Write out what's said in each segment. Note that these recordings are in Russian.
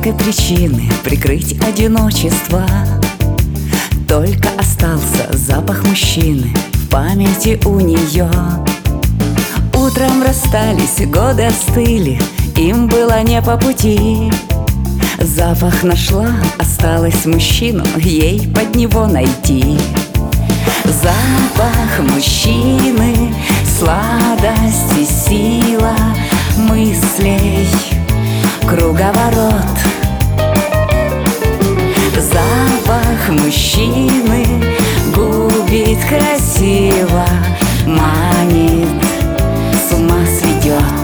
всякой причины прикрыть одиночество. Только остался запах мужчины в памяти у нее. Утром расстались, годы остыли, им было не по пути. Запах нашла, осталось мужчину ей под него найти. Запах мужчины, сладость и сила мыслей, круговорот. Запах мужчины губит красиво, манит, с ума сведет.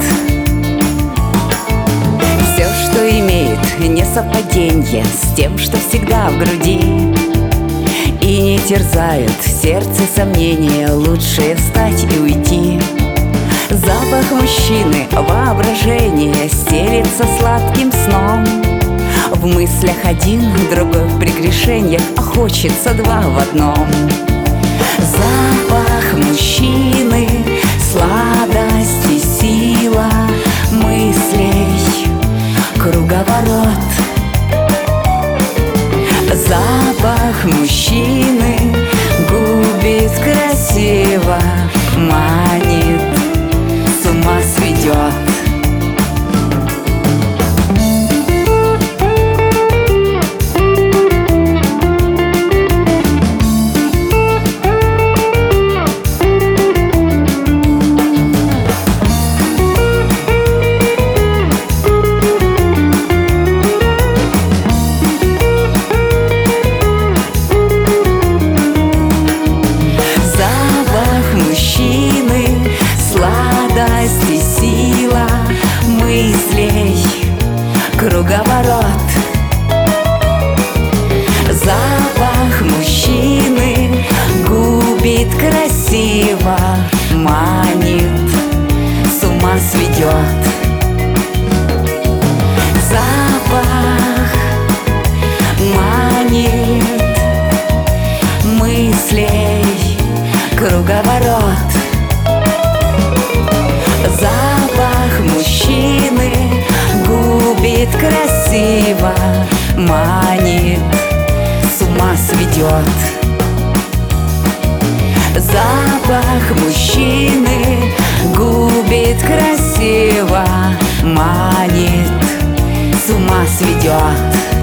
Все, что имеет несовпаденье с тем, что всегда в груди, и не терзают в сердце сомнения, лучше встать и уйти. Запах мужчины, воображение стелится сладким сном. В мыслях один, другой в прегрешениях, а хочется два в одном. Запах мужчины, сладость и сила мыслей, круговорот. Запах мужчины губит красиво, манит, с ума сведет. Сладость и сила мыслей, круговорот. Запах мужчины губит красиво, манит, с ума сведет. Запах манит мыслей, круговорот. Запах мужчины губит красиво, манит, с ума сведет. Запах мужчины губит красиво, манит, с ума сведет.